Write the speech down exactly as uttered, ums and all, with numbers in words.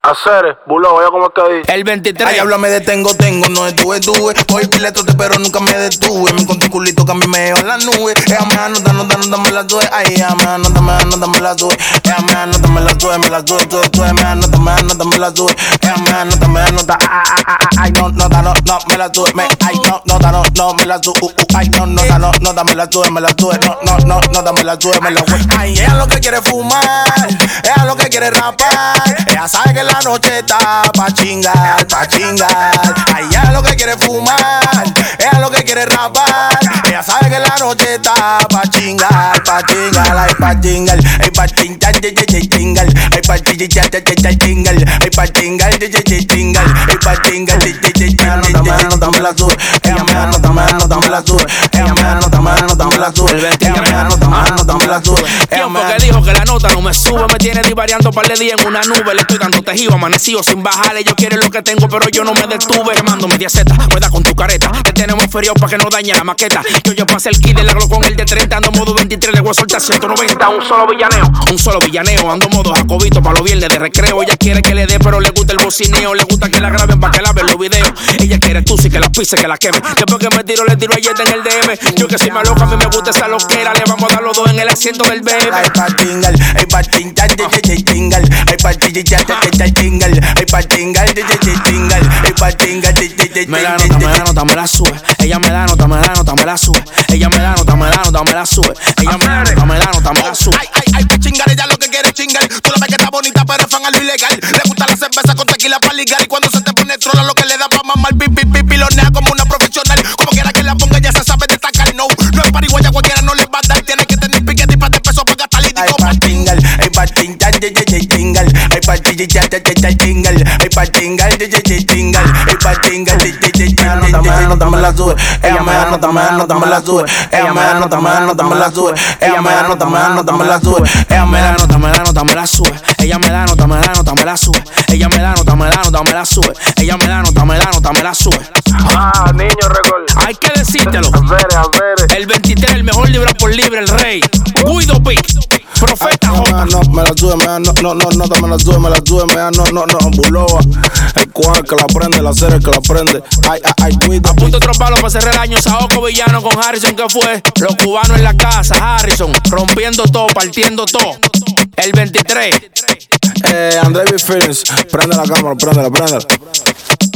Hacer, bulo, oye como es que dice. El veintitrés. Ay, háblame de tengo, tengo, no estuve, tuve. Hoy piletote, pero nunca me detuve. Me encontré un culito que a mí me lleva en la nube. Ella me anota, anota, anota, me la sube. Ay, ella me anota, me anota, me la sube. Ella me anota, me la sube, me la sube, sube, sube. Me anota, me anota, me la sube. Ella me anota, me anota. Ay, ay, ay, ay, no, nota, no, no, me la sube. Me, ay, no, nota, no, no, me la sube. Uh, uh, ay, no, nota, no, nota, me la sube, me la sube. No, no, no, nota, me la sube, me la sube. Ay, ella lo que quiere fumar. Ella lo que quiere rapar. Ella sabe que la noche está pa' chingar, pa' chingar. Ay, ella lo que quiere fumar, ella lo que quiere rapar. Ella sabe que la noche está pa' chingar, pa' chingar. Ay, pa' chingar, ay, pa' chingar, ay, chingar. Ay, pa' chingar, ay, chingar. Ay, pa' chingar, ay, chingar. Ay, pa' chingar, ay, chingar. Me anota, me la sube. Ella me anota, me anota, me la sube. Ella me anota, me anota, me la sube. Ella me anota, me anota, me la sube. ¿Quién fue que dijo que la nota no me sube? Me tiene divariando par de días en una nube. Le estoy dando tejido, amanecido sin bajarle. Ellos quieren lo que tengo, pero yo no me detuve. Quemando mi diaceta, rueda con tu careta. Te tenemos feriado pa' que no dañe la maqueta. Yo ya pasé el kit del agro con el de treinta. Ando modo veintitrés, le voy a soltar ciento noventa. Un solo villaneo, un solo villaneo. Ando modo jacobito pa' los viernes de recreo. Ella quiere que le dé, pero le gusta el bocineo. Le gusta que la graben pa' que la vean los videos. Ella quiere tú sí que la pise, que la queme. Después que me tiro, le tiro ayer en el D M. Yo que soy más loca, a mí me gusta esa loquera. Le vamos a dar los dos en el asiento del bebé. Ay, pa' chingar, ay, pa' chingar, ay, chingar. Ay, pa' chingar, ay, chingar. Ay, pa' chingar, ay, chingar. Ay, pa' chingar, me la nota, me la nota, me la sube. Ella me da nota, me da nota, me la sube. Ella me da nota, me da nota, me la sube. Ella me da nota, me da nota, me la sube. Ay, ay, ay, pa' chingar, ella lo que quiere es chingar. Tú la ves que está bonita, pero es fan a lo ilegal. Le gusta la cerveza con tequila pa' ligar. Y cuando se te pone trola, lo que le da pa' mamar, pi, pi, pi, pilonea como una profesional. Como quiera que la ponga, ella se sabe destacar. No, no es pariguaya, cualquiera no le va a dar. Tiene que tener piquete y pa' de peso para gastar lítico. Ay, pa' chingar, ay, pa' chingar, ay, ay, chingar. Ay, pa' chingar, ay, ay, chingar. Ay, pa' chingar, ay, ay, chingar. Ay, pa' chingar, ay, ay, chingar. Me anota, me la sube. Ella me anota, me anota, me la sube. Ella me anota, me anota, me la sube. Ella me anota, me anota, me la sube. Ella me da nota, me da nota, me la sube. Ella me da nota, me da nota, me la sube. Ella me da nota, me da nota, me la sube. Ella me da nota, me da nota, me la sube. Ah, niño, record. Hay que decírtelo. A ver, a ver. El veintitrés, el mejor libra por libre, el rey. Guido Big, Profeta J. No, me la sube, me da, no, no, no, no, me la sube, me la sube, me da, no, no, no, Buloba. El cual que la prende, la cera que la prende. Ay, ay, ay, cuida. A punto de troparlo para cerrar el año. Saoco Villano con Harrison, que fue. Los cubanos en la casa, Harrison. Rompiendo todo, partiendo todo. El veintitrés. Eh, André B. Feelings. Prende la cámara, prende la, prende.